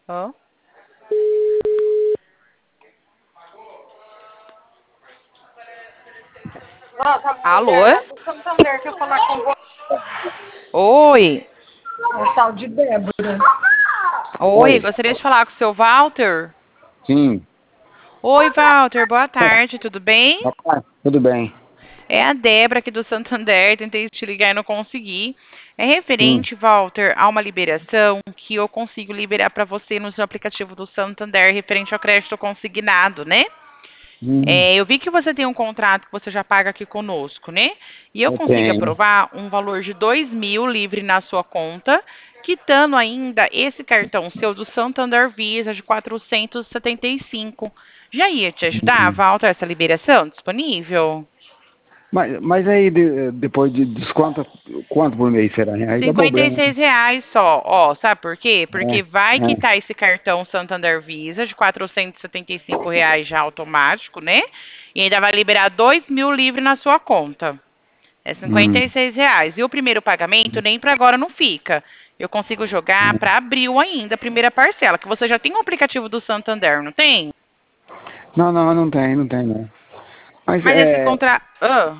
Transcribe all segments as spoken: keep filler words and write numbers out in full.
Hã? Nossa, Alô? mulher lá do Santander quer falar com você. Oi. O tal de Débora. Oi, Oi. gostaria de falar com o seu Walter. Sim. Oi, Walter, boa tarde, tudo bem? Rapaz, tudo bem. É a Débora aqui do Santander, tentei te ligar e não consegui. É Sim. referente, Walter, a uma liberação que eu consigo liberar para você no seu aplicativo do Santander, referente ao crédito consignado, né? Hum, É, eu vi que você tem um contrato que você já paga aqui conosco, né? E eu eu consigo tenho. aprovar um valor de dois mil livre na sua conta, quitando ainda esse cartão seu do Santander Visa de quatrocentos e setenta e cinco. Já ia te ajudar, Hum. Walter, essa liberação disponível? Mas, mas aí, de- depois de desconto, quanto por mês será? Aí que é o cinquenta e problema. seis reais só. Ó, sabe por quê? Né? Porque vai É, é. quitar esse cartão Santander Visa de quatrocentos e setenta e cinco reais já automático, né? E ainda vai liberar dois mil livre na sua conta. É cinquenta Hum, e seis reais. E o primeiro pagamento nem para agora não fica. Eu consigo jogar hum. para abril ainda, a primeira parcela, que você já tem o aplicativo do Santander, não tem? Não, não, não tem, não tem, não. Mas Mas esse é. contra... Ah,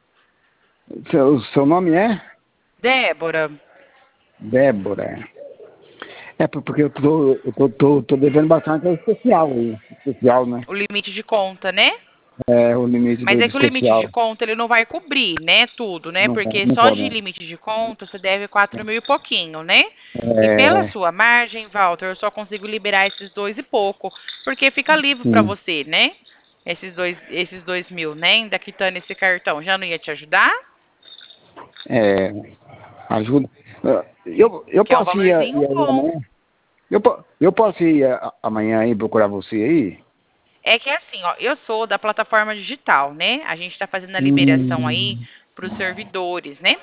Seu, seu nome é? Débora, Débora. É por- porque eu tô, eu tô, tô, tô devendo bastante ao especial aí. Especial, né? o limite de conta, né? É o limite Mas do, é do que o limite de especial. conta ele não vai cobrir, né, tudo, né? Não, Porque não só pode, de né? limite de conta você deve quatro mil e pouquinho, né? E pela É. sua margem, Walter, eu só consigo liberar esses dois e pouco, porque fica livre para Sim. você, né? Esses dois, esses dois mil, né? Ainda quitando esse cartão, já não ia te ajudar? É. Ajuda. Eu, eu Que é um posso ir, valorzinho ir aí bom. amanhã? Eu, po- eu posso ir a- amanhã aí procurar você aí? É que é assim, ó, eu sou da plataforma digital, né? A gente está fazendo a liberação aí Hum, para os servidores, né?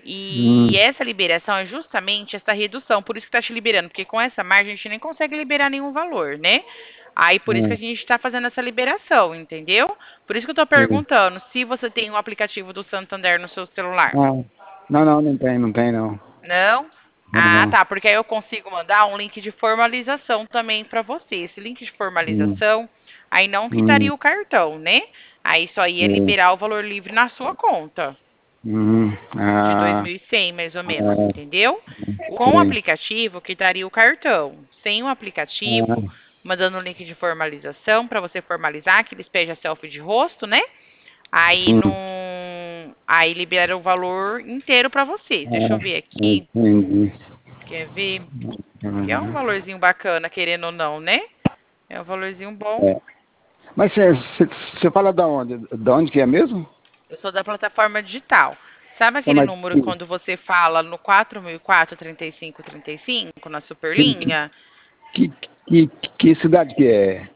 E hum, essa liberação é justamente essa redução, por isso que está te liberando, porque com essa margem a gente nem consegue liberar nenhum valor, né? Aí por isso que a hum, gente está fazendo essa liberação, entendeu? Por isso que eu estou sim. perguntando se você tem um aplicativo do Santander no seu celular. Ah, não, não, não tem, não tem não. Não? Não, Ah, não. tá, porque aí eu consigo mandar um link de formalização também para você. Esse link de Hum, formalização, aí não hum, quitaria o cartão, né? Aí só ia sim. liberar o valor livre na sua conta, Hum, de ah, dois mil e cem mais ou menos, ah, entendeu? Com o sim. aplicativo, quitaria o cartão. Sem o aplicativo, Ah, mandando o link de formalização para você formalizar, que eles pedem a selfie de rosto, né? Aí sim. não, aí libera o valor inteiro para você. Deixa eu Ah, ver aqui. entendi. Quer ver? Que é um Uhum. valorzinho bacana, querendo ou não, né? É um valorzinho bom. É. Mas você fala da onde? Da onde que é mesmo? Eu sou da plataforma digital. Sabe Não, aquele mas número que, quando você fala no quatro mil e quatro, trinta e cinco, trinta e cinco, na que, Superlinha? que, que, que cidade que é?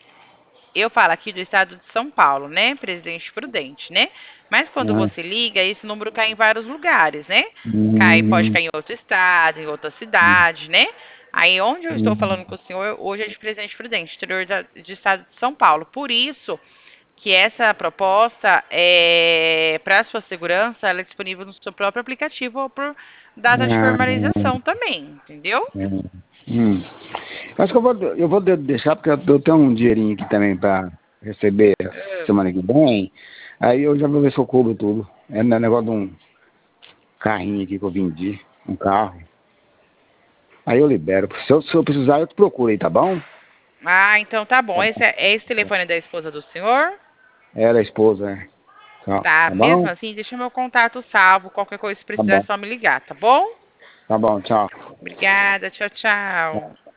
Eu falo aqui do estado de São Paulo, né? Presidente Prudente, né? Mas quando Ah, você liga, esse número cai em vários lugares, né? Cai, pode hum, cair em outro estado, em outra cidade, né? Aí onde eu estou hum. falando com o senhor hoje é de Presidente Prudente, interior da, de estado de São Paulo. Por isso que essa proposta, é, para a sua segurança, ela é disponível no seu próprio aplicativo ou por data de Ah, formalização também, entendeu? é. Hum. Acho que eu vou, eu vou de- deixar porque eu eu tenho um dinheirinho aqui também para receber Ah, semana que vem. Aí eu já vou ver se eu cubro tudo. É um negócio de um carrinho aqui que eu vendi, um carro. Aí eu libero. Se eu, se eu precisar, eu te procuro aí, tá bom? Ah, então tá bom. Tá Esse bom. é, é esse telefone da esposa do senhor? Ela é a esposa, é. Tá, Tá, tá mesmo bom? assim, deixa meu contato salvo. Qualquer coisa, se Tá precisar, é bom. só me ligar, tá bom? Tá bom, tchau. Obrigada, tchau, tchau.